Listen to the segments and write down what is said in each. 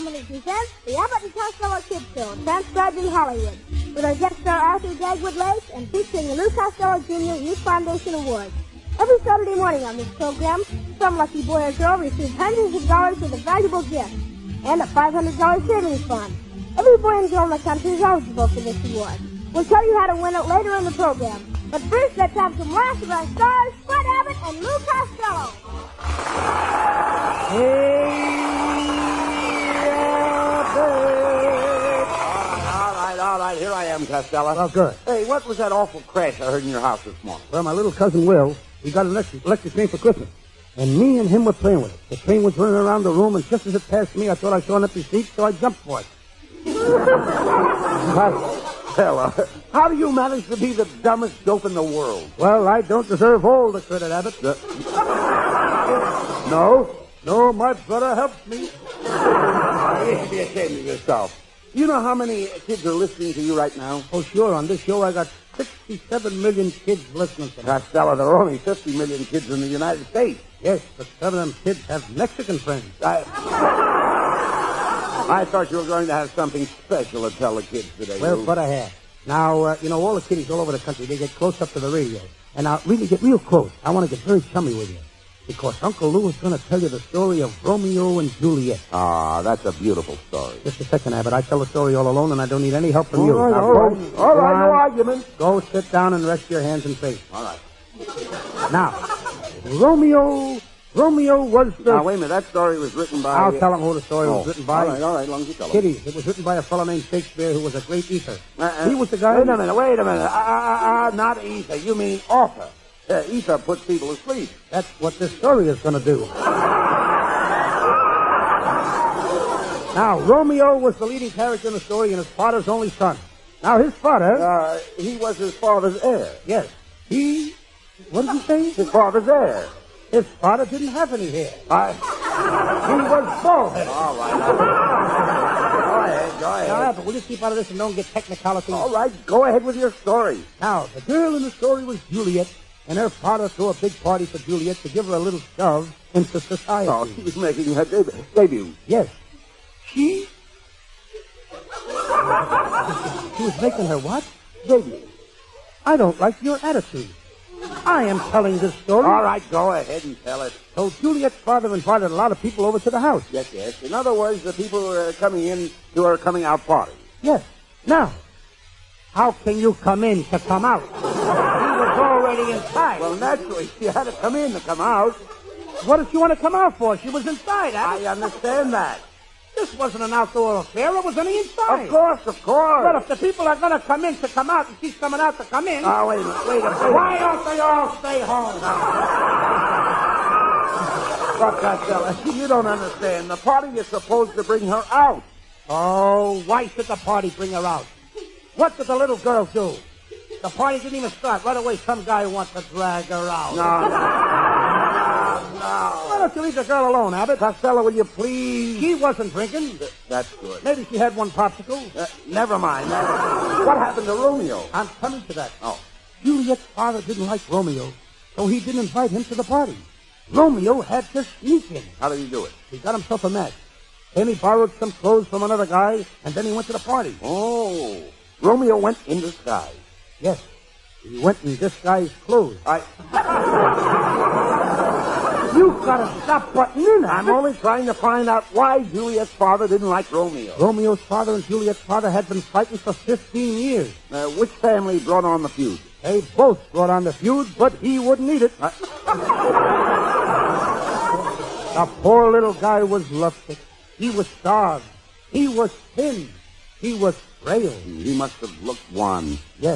Company presents the Abbott and Costello Kids Show, transcribed in Hollywood, with our guest star Arthur Dagwood Lace and featuring the Lou Costello Jr. Youth Foundation Award. Every Saturday morning on this program, some lucky boy or girl receives hundreds of dollars worth of valuable gifts and a $500 savings fund. Every boy and girl in the country is eligible for this award. We'll tell you how to win it later in the program. But first, let's have some laughs with our stars, Fred Abbott and Lou Costello. All right, here I am, Costello. Well, good. Hey, what was that awful crash I heard in your house this morning? Well, my little cousin Will, he got an electric train for Christmas. And me and him were playing with it. The train was running around the room, and just as it passed me, I thought I saw an empty seat, so I jumped for it. Costello, how do you manage to be the dumbest dope in the world? Well, I don't deserve all the credit, Abbott. No, my brother helped me. You should be ashamed of yourself. You know how many kids are listening to you right now? Oh, sure. On this show, I got 67 million kids listening to me. Costello, there are only 50 million kids in the United States. Yes, but some of them kids have Mexican friends. I thought you were going to have something special to tell the kids today. Well, Lou. but I have. Now, all the kiddies all over the country, they get close up to the radio. And I'll really get real close. I want to get very chummy with you. Because Uncle Lou is going to tell you the story of Romeo and Juliet. Ah, that's a beautiful story. Just a second, Abbott. I tell the story all alone, and I don't need any help from you. All right, no argument. Go sit down and rest your hands and face. All right. Now, Romeo was the... Now, wait a minute. That story was written by... I'll tell him who the story was written by. All right, long as you tell him. Kiddies. It was written by a fellow named Shakespeare who was a great ether. He was the guy... Wait a minute. Not ether. You mean author. Ether puts people to sleep. That's what this story is going to do. Now, Romeo was the leading character in the story and his father's only son. Now, his father... he was his father's heir. Yes. What did you say? His father's heir. His father didn't have any hair. He was bald-headed. All right. Go ahead. Now, but will you keep out of this and don't get technicalities? All right, go ahead with your story. Now, the girl in the story was Juliet, and her father threw a big party for Juliet to give her a little shove into society. Oh, she was making her debut. Yes. She was making her what? Debut. I don't like your attitude. I am telling this story. All right, go ahead and tell it. So Juliet's father invited a lot of people over to the house. Yes. In other words, the people who are coming in to her coming out party. Yes. Now, how can you come in to come out? He was already inside. Well, naturally, she had to come in to come out. What did she want to come out for? She was inside, I understand that. This wasn't an outdoor affair. It was on the inside. Of course. But if the people are going to come in to come out and she's coming out to come in... Oh, wait a minute. Why don't they all stay home? Look, Costello, you don't understand. The party is supposed to bring her out. Oh, why should the party bring her out? What did the little girl do? The party didn't even start. Right away, some guy wants to drag her out. No. Why don't you leave the girl alone, Abbott? Costello, will you please? She wasn't drinking. That's good. Maybe she had one popsicle. Never mind. What happened to Romeo? I'm coming to that. Oh. Juliet's father didn't like Romeo, so he didn't invite him to the party. Romeo had to sneak in. How did he do it? He got himself a match. Then he borrowed some clothes from another guy, and then he went to the party. Oh. Romeo went in disguise. Yes. He went in disguised clothes. You've got to stop butting in. I'm only trying to find out why Juliet's father didn't like Romeo. Romeo's father and Juliet's father had been fighting for 15 years. Which family brought on the feud? They both brought on the feud, but he wouldn't eat it. The poor little guy was lovesick. He was starved. He was thin. He was frail. He must have looked wan. Yes.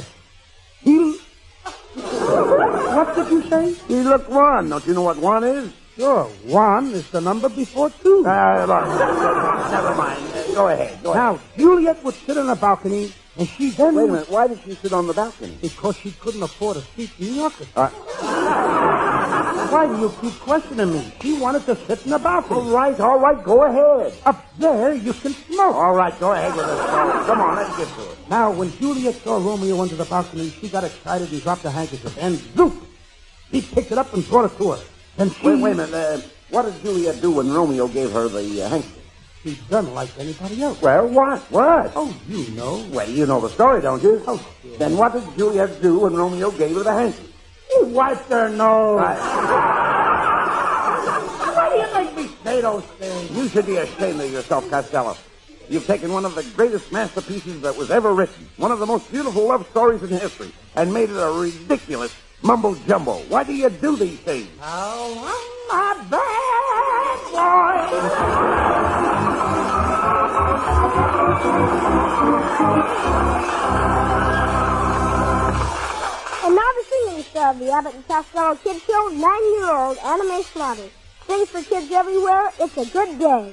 What did you say? He looked wan. Don't you know what wan is? Sure. One is the number before two. Never mind. Go ahead. Now, Juliet would sit on a balcony, and she then... Wait a minute. Why did she sit on the balcony? Because she couldn't afford a seat in the orchestra. Why do you keep questioning me? She wanted to sit in the balcony. All right. Go ahead. Up there, you can smoke. All right. Go ahead with it. Come on. Let's get to it. Now, when Juliet saw Romeo under the balcony, she got excited and dropped her handkerchief. And zoop! He picked it up and brought it to her. And she... Wait a minute. What did Juliet do when Romeo gave her the handkerchief? she's done like anybody else. Well, what? What? Oh, you know. Well, you know the story, don't you? Oh, sure. Then what did Juliet do when Romeo gave her the hanky? He wiped her nose. Why do you make me say those things? You should be ashamed of yourself, Costello. You've taken one of the greatest masterpieces that was ever written, one of the most beautiful love stories in history, and made it a ridiculous mumbo-jumbo. Why do you do these things? Oh, I'm a bad boy. And now the singing star of the Abbott and Costello Kids Show, 9-year-old Anna Mae Slaughter. Sings for kids everywhere. It's a good day.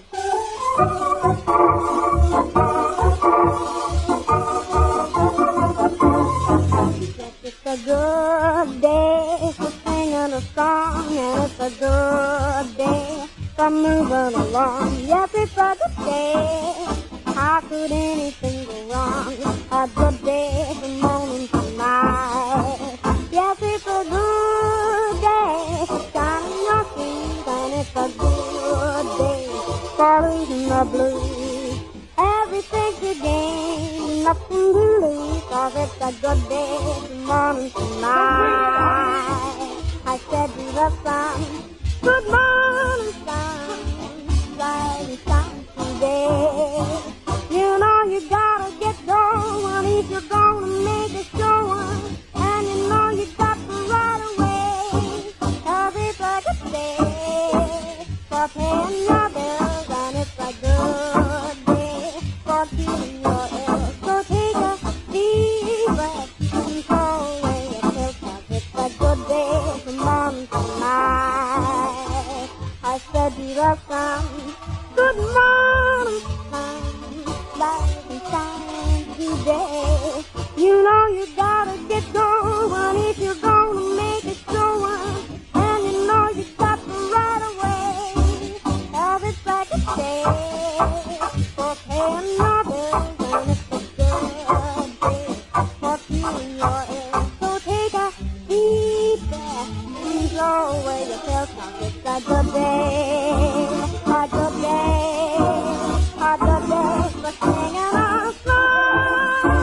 It's a good day for singing a song, and it's a good day for moving along. Yes, it's a good day. How could anything go wrong? A good day from morning to night. Yes, it's a good day for shining your shoes, and it's a good day for losing the blues. Everything's a game, nothing to lose, 'cause it's a good day from morning to night. I said to the sun, good morning, sun, rising sun today. You know you gotta get going if you're gonna make a showing, and you know you got to right away, 'cause it's a good day for paying your bills, and it's a good day for keeping your ills. So take a deep breath and throw away your pills, 'cause it's a good day from morning to night. I said to the sun, good morning, sun, rise and shine today. You know you gotta get going if you're gonna make it showing, and you know you got to right away, 'cause it's like a day for paying your bills, and it's a good day for keeping your ills. So take a deep breath and throw away your pills, 'cause it's a good day, a good day, a good day for singing a song.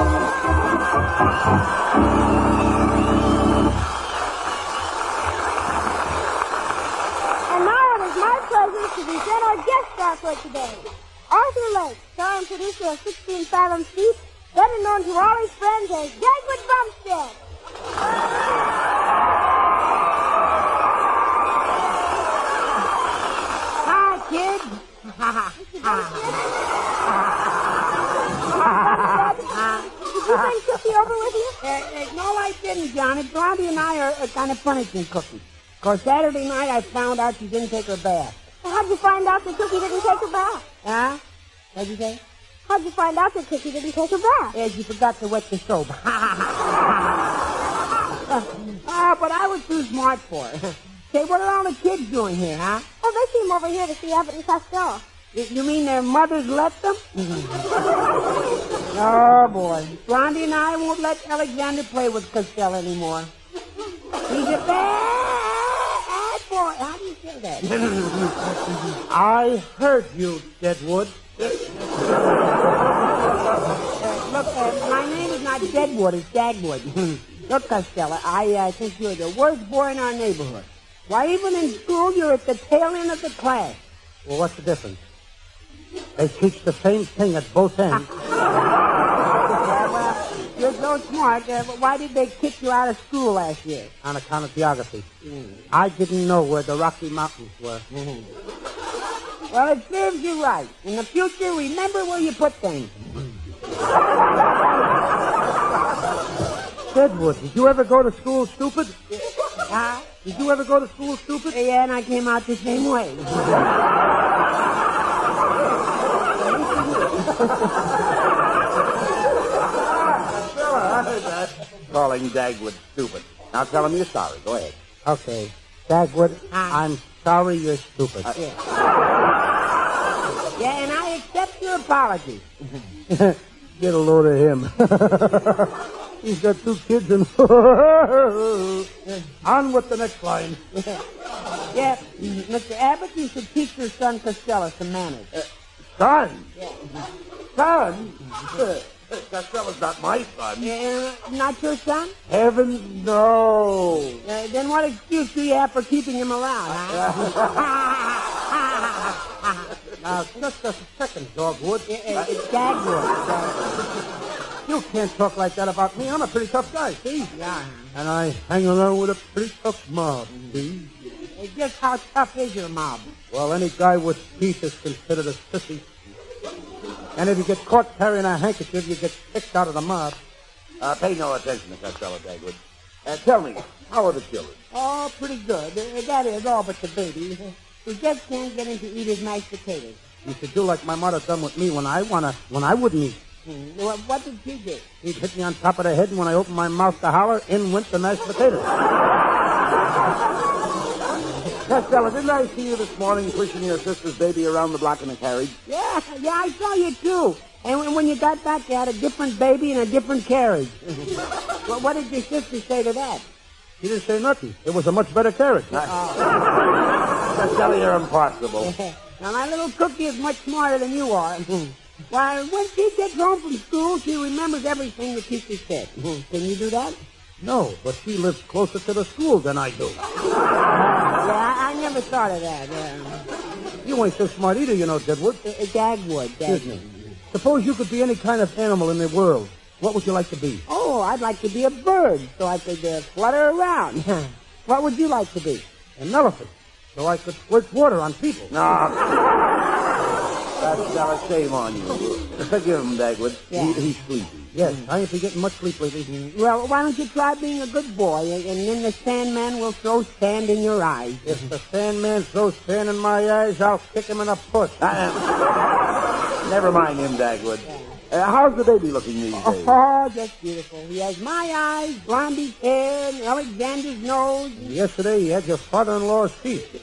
And now it is my pleasure to present our guest star for today, Arthur Lake, star and producer of 16 Fathom Street, better known to all his friends as Dagwood Bumstead. Hi, kids. Did you bring Cookie over with you? No, I didn't, Johnny. Blondie and I are kind of punishing Cookie. Because Saturday night I found out she didn't take her bath. How'd you find out that Cookie didn't take her bath? Huh? What'd you say? How'd you find out that Cookie didn't take her bath? Yeah, she forgot to wet the soap. But I was too smart for her. Say, what are all the kids doing here, huh? Oh, they came over here to see Abbott and Costello. You mean their mothers let them? Oh, boy. Blondie and I won't let Alexander play with Costello anymore. He's a bad boy. How do you say that? I heard you, Deadwood. Look, my name is not Deadwood, it's Dagwood. Look, Costello, I think you're the worst boy in our neighborhood. Why, even in school, you're at the tail end of the class. Well, what's the difference? They teach the same thing at both ends. Well, you're so smart. Why did they kick you out of school last year? On account of geography. I didn't know where the Rocky Mountains were. Well, it serves you right. In the future, remember where you put things. Deadwood, did you ever go to school stupid? Huh? Did you ever go to school stupid? Yeah, and I came out the same way. Calling Dagwood stupid. Now tell him you're sorry. Go ahead. Okay. Dagwood, I'm sorry you're stupid. Yeah, and I accept your apology. Get a load of him. He's got 2 kids and... On with the next line. Yeah, Mr. Abbott, you should teach your son Costello some manners. Son? Yeah. Son? Costello's not my son. Not your son? Heavens, no. Then what excuse do you have for keeping him around, huh? Now, just a second, Dogwood. It's Dagwood. You can't talk like that about me. I'm a pretty tough guy, see? Yeah. And I hang around with a pretty tough mob, see? Just how tough is your mob? Well, any guy with teeth is considered a sissy. And if you get caught carrying a handkerchief, you get kicked out of the mob. Pay no attention to Costello, Dagwood. Tell me, how are the children? Oh, pretty good. That is all but the baby. We just can't get him to eat his mashed potatoes. You should do like my mother done with me when I wouldn't eat. What did she do? He'd hit me on top of the head, and when I opened my mouth to holler, in went the mashed potatoes. Costello, didn't I see you this morning pushing your sister's baby around the block in a carriage? Yeah, I saw you too. And when you got back, you had a different baby and a different carriage. Well, what did your sister say to that? She didn't say nothing. It was a much better carriage. Costello, you're impossible. Now, my little cookie is much smarter than you are. Why, when she gets home from school, she remembers everything the teacher said. Can you do that? No, but she lives closer to the school than I do. Yeah, I never thought of that. You ain't so smart either, you know, Deadwood. Dagwood. Excuse me. Suppose you could be any kind of animal in the world. What would you like to be? Oh, I'd like to be a bird so I could flutter around. What would you like to be? An elephant, so I could squirt water on people. No. Costello, shame on you. Forgive him, Dagwood. Yeah. He's sleepy. Yes, I ain't been getting much sleep lately. Well, why don't you try being a good boy, and then the Sandman will throw sand in your eyes. If the Sandman throws sand in my eyes, I'll kick him in the puss. Never mind him, Dagwood. How's the baby looking these days? Oh, just beautiful. He has my eyes, Blondie's hair, and Alexander's nose. Yesterday, he had your father-in-law's teeth.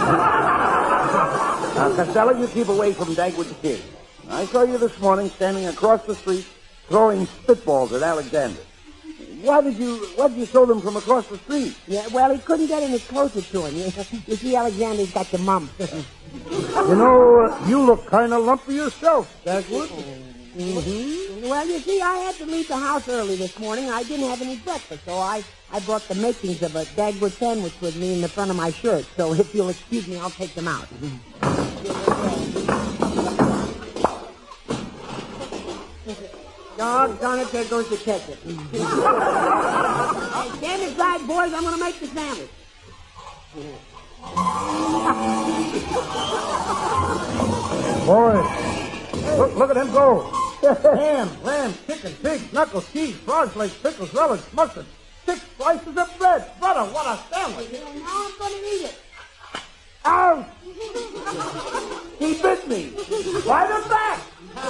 Now, Costello, you keep away from Dagwood's kid. I saw you this morning standing across the street throwing spitballs at Alexander. Why did you throw them from across the street? Yeah, well, he couldn't get any closer to him. You see, Alexander's got the mumps. You know, you look kind of lumpy yourself, Dagwood. Mm-hmm. Well, you see, I had to leave the house early this morning. I didn't have any breakfast, so I brought the makings of a Dagwood sandwich with me in the front of my shirt. So if you'll excuse me, I'll take them out. Doggone it, there goes the ketchup. Hey, stand aside, boys. I'm going to make the sandwich. Boy, look at him go. Ham, lamb, chicken, pig, knuckles, cheese, frogs, legs, pickles, relish, mustard, 6 slices of bread. Brother, what a sandwich. Now I'm going to eat it. Ouch! He bit me. Right in the back.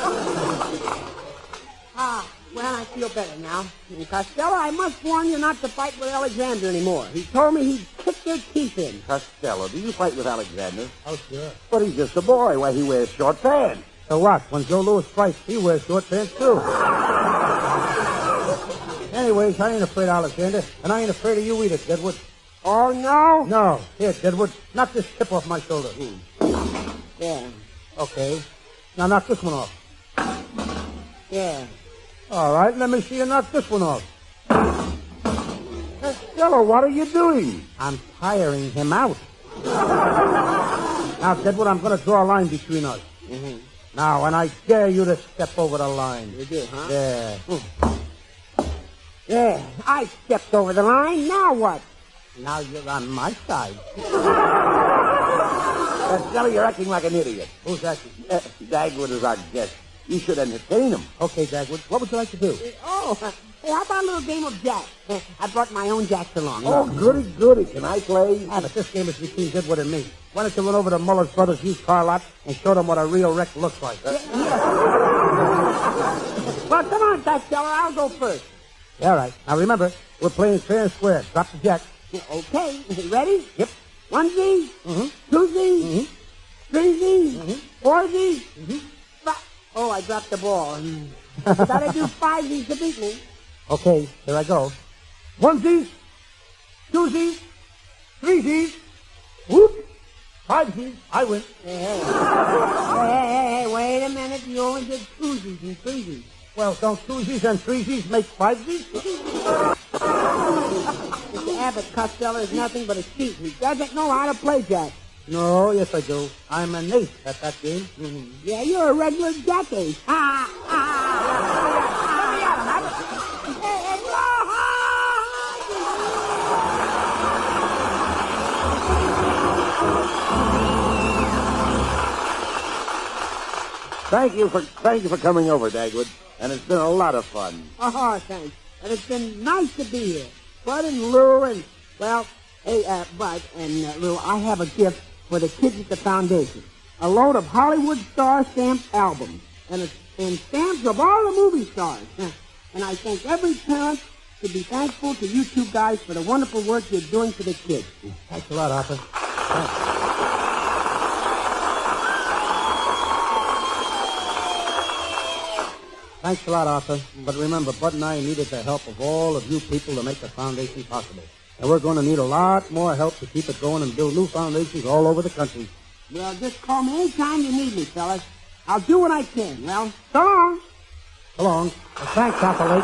Well, I feel better now. And Costello, I must warn you not to fight with Alexander anymore. He told me he'd kick your teeth in. Costello, do you fight with Alexander? Oh, sure. But he's just a boy. Why, he wears short pants. So what? When Joe Louis fights, he wears short pants, too. Anyways, I ain't afraid of Alexander, and I ain't afraid of you either, Deadwood. Oh, no? No. Here, Deadwood, knock this chip off my shoulder. Yeah. Okay. Now knock this one off. Yeah. All right, let me see you knock this one off. Costello, what are you doing? I'm tiring him out. Now, Deadwood, I'm going to draw a line between us. Mm-hmm. Now, and I dare you to step over the line. You do, huh? Yeah. Yeah. I stepped over the line. Now what? Now you're on my side. Costello, you're acting like an idiot. Who's that? Dagwood is our guest. You should entertain him. Okay, Dagwood, what would you like to do? Oh, hey, how about a little game of jacks? I brought my own jacks along. Oh, goody, goody. Can I play? Ah, but this game is between Deadwood and me. Why don't you run over to Muller's Brothers' used car lot and show them what a real wreck looks like? Well, come on, Costello. I'll go first. All right. Now, remember, we're playing fair and square. Drop the jack. Okay. Ready? Yep. 1 Z, 2 Z, 3 Z, 4 Z. Oh, I dropped the ball. Gotta do 5 Z's to beat me. Okay, here I go. 1 Z, 2 Z, 3 Z, whoop, 5 G's, I win. Hey, wait a minute. You only did 2Gs and 3Gs. Well, don't 2G's and 3G's make 5 G's? Mr. Abbott, Costello is nothing but a cheat. He doesn't know how to play jack. No, yes I do. I'm an ace at that game. Mm-hmm. Yeah, you're a regular jackass. Thank you for coming over, Dagwood. And it's been a lot of fun. Oh, thanks. And it's been nice to be here. Bud and Lou and, well, hey, Bud and Lou, I have a gift for the kids at the foundation. A load of Hollywood Star stamped albums. And stamps of all the movie stars. And I think every parent should be thankful to you two guys for the wonderful work you're doing for the kids. Thanks a lot, Arthur. Thanks. Thanks a lot, Arthur. But remember, Bud and I needed the help of all of you people to make the foundation possible. And we're going to need a lot more help to keep it going and build new foundations all over the country. Well, just call me anytime you need me, fellas. I'll do what I can. Well, so long. So long. Well, thanks, Arthur Lake.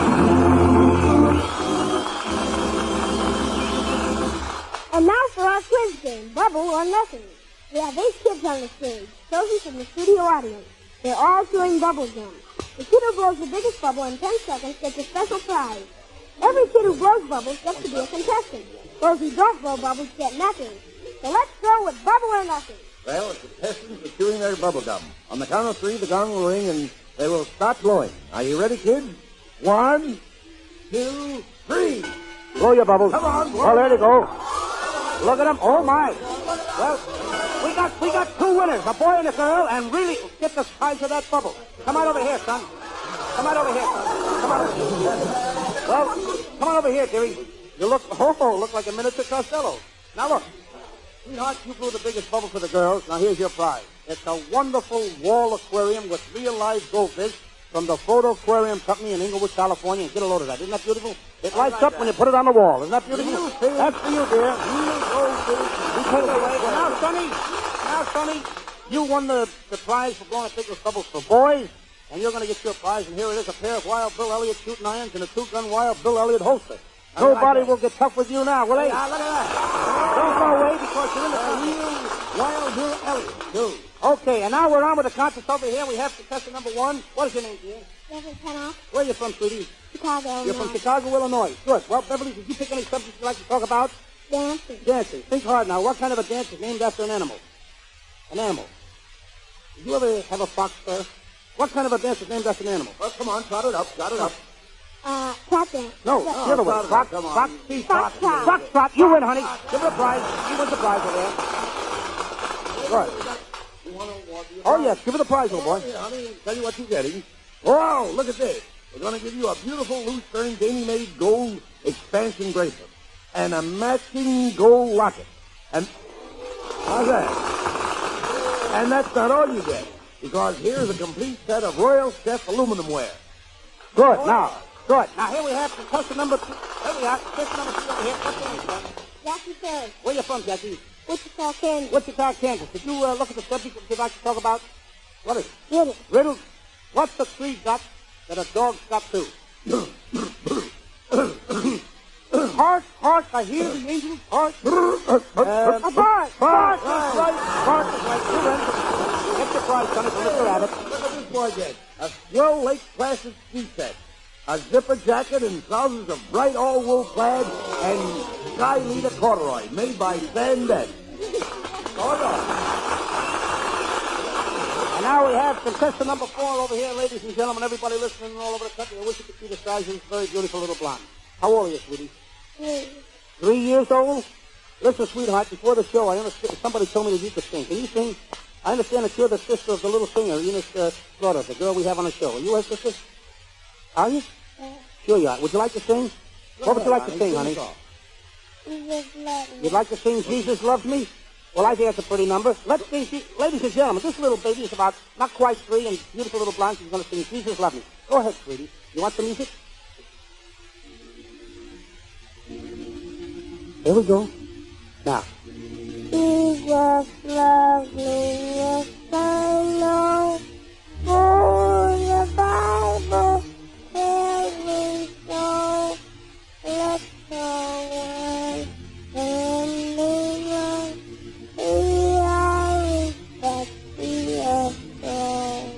And now for our quiz game, Bubble or Nothing. We have 8 kids on the stage, chosen from the studio audience. They're all chewing bubble gum. The kid who blows the biggest bubble in 10 seconds gets a special prize. Every kid who blows bubbles gets to be a contestant. Those who don't blow bubbles get nothing. So let's go with Bubble or Nothing. Well, the contestants are chewing their bubble gum. On the count of 3, the gong will ring, and they will start blowing. Are you ready, kids? 1, 2, 3. Blow your bubbles. Come on, blow. Well, there they go. Look at them. Oh, my. Well, we got 2 winners, a boy and a girl, and really get the size of that bubble. Come on over here, son. Come on over here, son. Come on over here. Well, come on over here, dearie. You look like a miniature Costello. Now look. Sweetheart, you blew the biggest bubble for the girls. Now here's your prize. It's a wonderful wall aquarium with real live goldfish from the Photo Aquarium Company in Inglewood, California. And get a load of that. Isn't that beautiful? It lights up when you put it on the wall. Isn't that beautiful? That's for you, dear. Real goldfish. You take it away. Now, Sonny, you won the prize for blowing the biggest bubbles for boys. And you're going to get your prize. And here it is, a pair of Wild Bill Elliott shooting irons and a 2-gun Wild Bill Elliott holster. Nobody will get tough with you now, will they? Yeah, look at that. Don't go away because you're in the real Wild Bill Elliott, too. Okay, and now we're on with the contest over here. We have contestant number 1. What is your name, dear? Beverly Pennock, Where are you from, sweetie? Chicago, You're from Chicago, Illinois. Good. Well, Beverly, did you pick any subject you'd like to talk about? Dancing. Dancing. Think hard now. What kind of a dance is named after an animal? An animal. Did you ever have a fox fur? What kind of a dance is named after an animal? Well, come on, trot it up. Tap dance. No, the other way. Fox, Foxtrot. Foxtrot. You win, honey. Give her the prize. You win the prize over there. Good. Oh, yes. Give her the prize, little boy. Yeah, honey, tell you what you're getting. Wow, look at this. We're going to give you a beautiful Lucerne dainty-made gold expansion bracelet and a matching gold locket. And how's that? And that's not all you get, because here's a complete set of Royal Chef aluminum ware. Good. Now here we have contestant number 2. Here we are. Contestant number 2 over here. What's your name, son? Jackie Ferris. Where you from, Jackie? Wichita, Kansas. Wichita, Kansas. Did you look at the subject that you'd like to talk about? What is it? Riddle. Riddle. What's the 3 ducks that a dog's got 2? Hark, hark, I hear the angels. Hark. A bark. Bark is right. Bark is right. You win. Get your prize, sonny, from Mr. Abbott. Look at this boy get. A Squirrel Lake Placid ski set. A zipper jacket and trousers of bright all-wool plaid and sky leader corduroy made by Sandet. And now we have contestant number 4 over here, ladies and gentlemen, everybody listening all over the country. I wish you could see the size of this very beautiful little blonde. How old are you, sweetie? 3 years old? Listen, sweetheart, before the show, I understand somebody told me that you could sing. Can you sing? I understand that you're the sister of the little singer, Eunice Slaughter, the girl we have on the show. Are you her sister? Are you? Sure you are. Would you like to sing? What would you like to sing, honey? Jesus love me. You'd like to sing Jesus Loves Me? Well, I think that's a pretty number. Let's sing, ladies and gentlemen, this little baby is about not quite 3 and beautiful little blonde. She's going to sing Jesus Loves Me. Go ahead, sweetie. You want the music? Here we go. Now, Jesus loves me, yes I know. For the Bible tells me so. Let's go on and live on. We are respect the soul.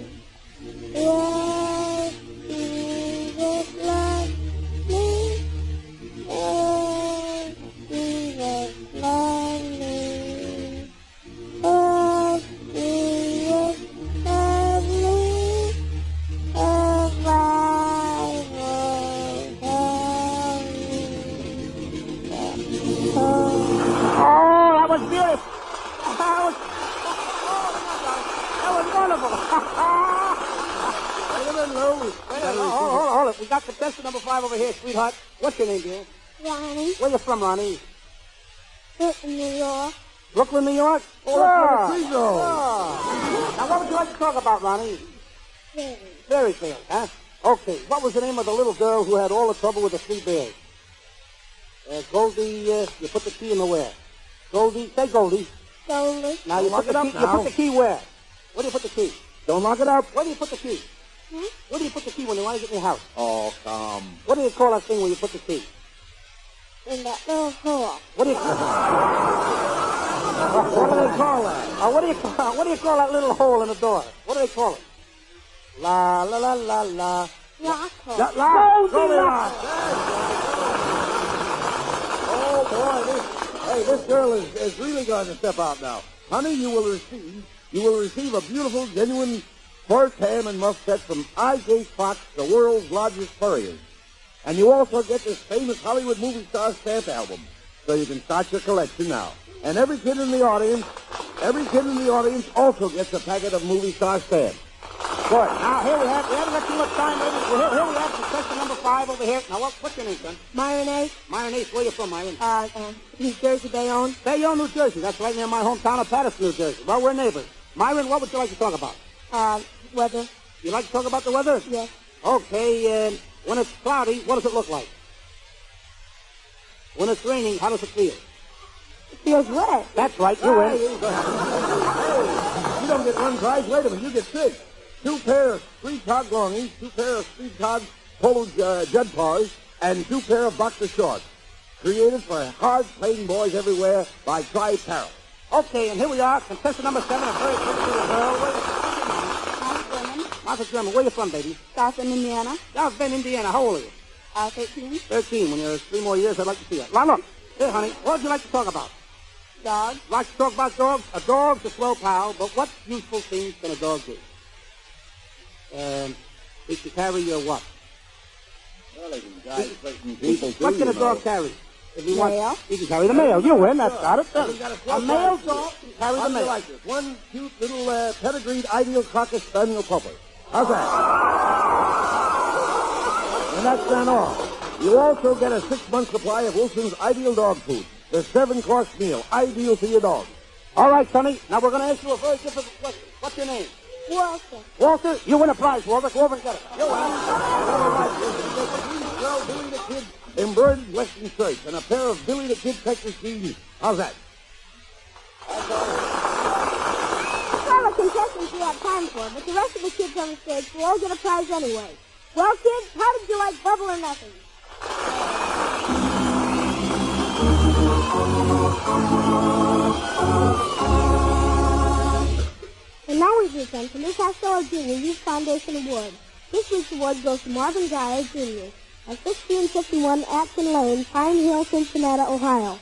Yes, Jesus loves me. Yes, Jesus loves me. Yes, Jesus loves me. The Bible tells me. Oh, that was beautiful. That was wonderful. Wait a minute, Lou. Hold it. We got contestant number 5 over here, sweetheart. What's your name, dear? Ronnie, Where you from, Ronnie? in New York. Brooklyn, New York? Oh, that's where the trees are. Now, what would you like to talk about, Ronnie? Fairy. Fairy tales, huh? Okay. What was the name of the little girl who had all the trouble with the 3 bears? Goldie, you put the key in the where? Goldie, say Goldie. Slowly. Now, you Lock put it up the key, now. you put the key where? Where do you put the key? Don't lock it up. Where do you put the key? Where do you put the key when you want to get in your house? Oh, come. What do you call that thing where you put the key? In that little hole. What do you call What do they call that? what do you call that little hole in the door? What do they call it? La la la la la. Rock hole. Lock. Goldilocks. Oh, boy. This girl is really going to step out now. Honey, you will receive a beautiful, genuine horse ham and muff set from I.J. Fox, the world's largest furrier. And you also get this famous Hollywood movie star stamp album, so you can start your collection now. And every kid in the audience also gets a packet of movie star stamps. Good. Now, here we haven't got too much time, ladies. Well, here we have contestant number 5 over here. Now, what's your name, son? Myron A. Myron Ace. Where you from, Myron? New Jersey, Bayonne. Bayonne, New Jersey. That's right near my hometown of Patterson, New Jersey. Well, we're neighbors. Myron, what would you like to talk about? Weather. You like to talk about the weather? Yes. Okay, when it's cloudy, what does it look like? When it's raining, how does it feel? It feels wet. That's right, you win. You don't get one prize. Wait a minute, you get 6. 2 pair of street tog longies, 2 pair of street tog polo jud paws, and 2 pair of boxer shorts. Created for hard-playing boys everywhere by Tri-Parrot. Okay, and here we are, contestant number 7, a very pretty little girl. Martha German, where you from, baby? South Bend, Indiana. South Bend, Indiana. How old are you? 13. 13. When you're 3 more years, I'd like to see you. Now, look. Here, honey, what would you like to talk about? Dog. Like to talk about dogs? A dog's a slow pal, but what useful things can a dog do? It can carry your what? Well, they can guide certain people, too, What can a you dog know. carry? If you Mail. want, he can carry the mail. You win. That's got it. Well, we got a slow A male pal. dog can carry How the do you mail. like this? One cute little pedigreed ideal cocker spaniel pupper. How's that? And that's not all. You also get a 6-month supply of Wilson's Ideal Dog Food. The 7-course meal, ideal for your dog. All right, Sonny. Now we're going to ask you a very difficult question. What's your name? Walter. Walter. You win a prize, Walter. Go over and get it. You well, Billy the Kid embroidered Western shirts and a pair of Billy the Kid Texas jeans. How's that? Well, the contestants we have time for, but the rest of the kids on the stage will all get a prize anyway. Well, kids, how did you like Bubble or Nothing? And now we present the Lou Costello Jr. Youth Foundation Award. This week's award goes to Marvin Geyer, Jr. at 1651 Atkin Lane, Pine Hill, Cincinnati, Ohio.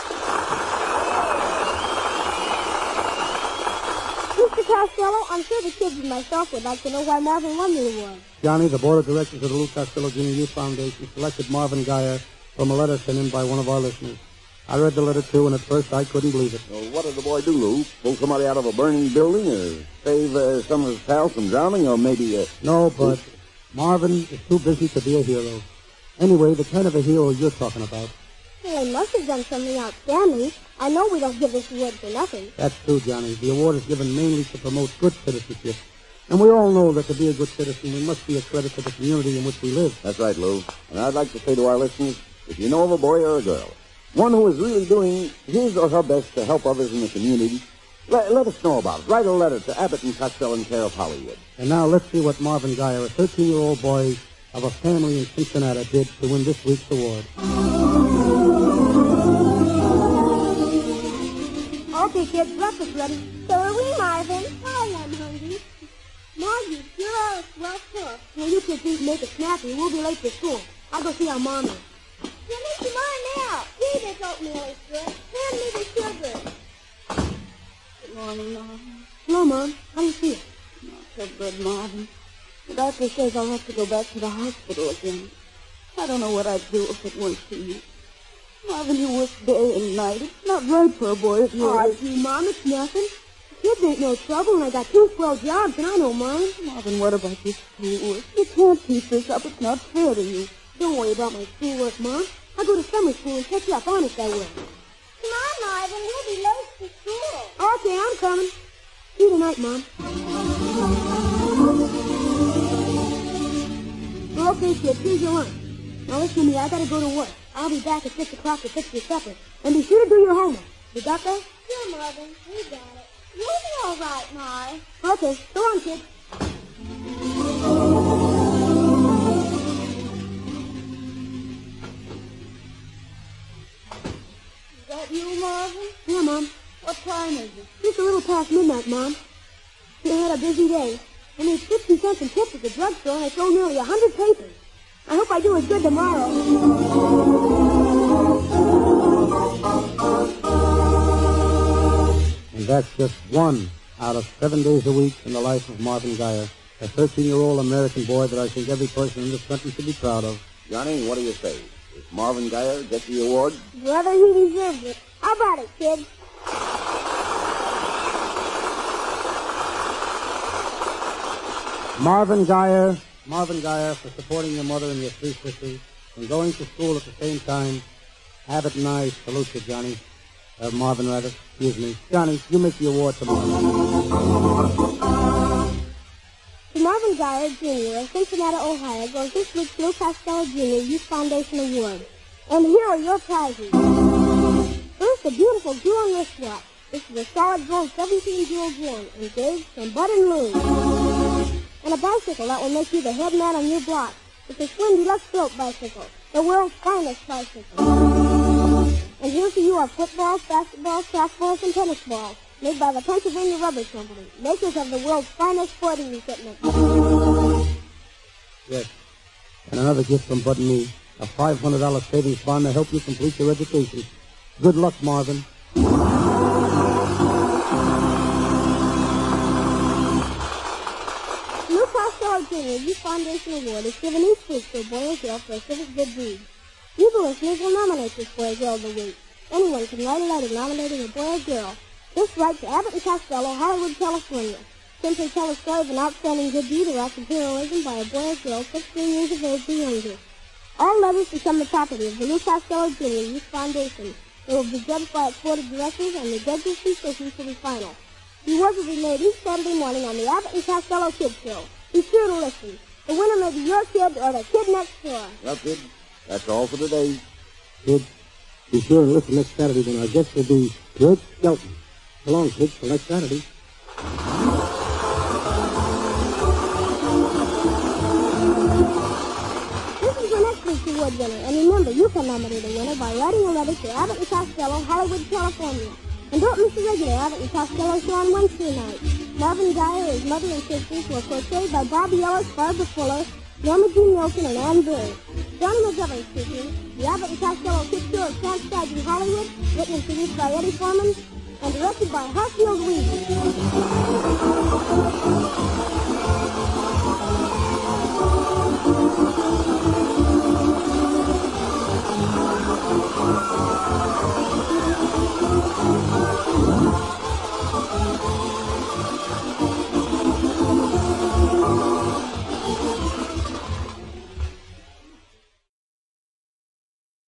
Mr. Costello, I'm sure the kids and myself would like to know why Marvin won the award. Johnny, the board of directors of the Lou Costello Jr. Youth Foundation selected Marvin Geyer from a letter sent in by one of our listeners. I read the letter, too, and at first I couldn't believe it. Well, what did the boy do, Lou? Pull somebody out of a burning building or save some of his pals from drowning or maybe... No, but Marvin is too busy to be a hero. Anyway, the kind of a hero you're talking about. Well, he must have done something outstanding. I know we don't give this award for nothing. That's true, Johnny. The award is given mainly to promote good citizenship. And we all know that to be a good citizen, we must be a credit to the community in which we live. That's right, Lou. And I'd like to say to our listeners, if you know of a boy or a girl one who is really doing his or her best to help others in the community, let us know about it. Write a letter to Abbott and Costello in care of Hollywood. And now let's see what Marvin Geyer, a 13-year-old boy of a family in Cincinnati, did to win this week's award. Okay, kids, breakfast ready. So are we, Marvin. Hi, I'm hungry. Margie, you're all well cooked. Well, you kids need to make it snappy. We'll be late for school. I'll go see our mom now. You need some more now. See, this oatmeal is good. Hand me the sugar. Good morning, Marvin. Hello, Mom. How do you feel? Not so good, Marvin. The doctor says I'll have to go back to the hospital again. I don't know what I'd do if it weren't for you. Marvin, you work day and night. It's not right for a boy of yours. Oh, gee, Mom, it's nothing. Kids ain't no trouble, and I got 2 swell jobs, and I know mine. Marvin, what about your schoolwork? You can't keep this up. It's not fair to you. Don't worry about my schoolwork, Mom. I'll go to summer school and catch you up. Honest, I will. Come on, Marvin. We'll be late to school. Okay, I'm coming. See you tonight, Mom. Well, okay, kids, here's your lunch. Now listen to me, I gotta go to work. I'll be back at 6 o'clock to fix your supper. And be sure to do your homework. You got that? Sure, Marvin. We got it. You'll be all right, Mar. Okay, go on, kids. Is that you, Marvin? Yeah, Mom. What time is it? Just a little past midnight, Mom. We had a busy day. I made 50 cents in tips at the drugstore, and I sold nearly 100 papers. I hope I do as good tomorrow. And that's just one out of 7 days a week in the life of Marvin Geyer, a 13-year-old American boy that I think every person in this country should be proud of. Johnny, what do you say? Does Marvin Geyer get the award? Brother, he deserves it. How about it, kids? Marvin Geyer for supporting your mother and your 3 sisters and going to school at the same time. Abbott and I salute you, Johnny. Marvin, rather. Excuse me. Johnny, you make the award tomorrow. To Marvin Geyer, Jr. of Cincinnati, Ohio, goes this week's Lou Costello Jr. Youth Foundation Award. And here are your prizes. First, a beautiful jewel wristwatch. This is a solid gold 17-jewel ring, engaged from Bud and Lou. And a bicycle that will make you the head man on your block. It's a Swing Deluxe Built bicycle, the world's finest bicycle. And here for you are footballs, basketballs, softballs, and tennis balls, made by the Pennsylvania Rubber Company, makers of the world's finest sporting equipment. Yes. And another gift from Bud and me, a $500 savings bond to help you complete your education. Good luck, Marvin. Lou Costello Jr. Youth Foundation Award is given each week to a boy or girl for a civic good deed. You, the listeners, will nominate this boy or girl of the week. Anyone can write a letter nominating a boy or girl. Just write to Abbott and Costello, Hollywood, California. Simply tell a story of an outstanding good deed or act of heroism by a boy or girl 16 years of age or younger. All letters become the property of the Lou Costello Jr. Youth Foundation. It will be judged by its board of directors, and the judges' decisions will be final. The awards will be made each Saturday morning on the Abbott and Costello Kids Show. Be sure to listen. The winner may be your kid or the kid next door. Well, kid, that's all for today. Kids, be sure to listen next Saturday when our guest will be George Skelton. So long, kids, till next Saturday. This is your next week's award winner. And remember, you can nominate a winner by writing a letter to Abbott and Costello, Hollywood, California. And don't miss the regular Abbott and Costello show on Wednesday night. Marvin Geyer, his mother and sisters were portrayed by Bobby Ellis, Barbara Fuller, Norma Jean Wilson, and Ann Bird. Johnny McGovern speaking. The Abbott and Costello Kids Show is transcribed in Hollywood, written and produced by Eddie Foreman, and directed by Hartfield Weaver.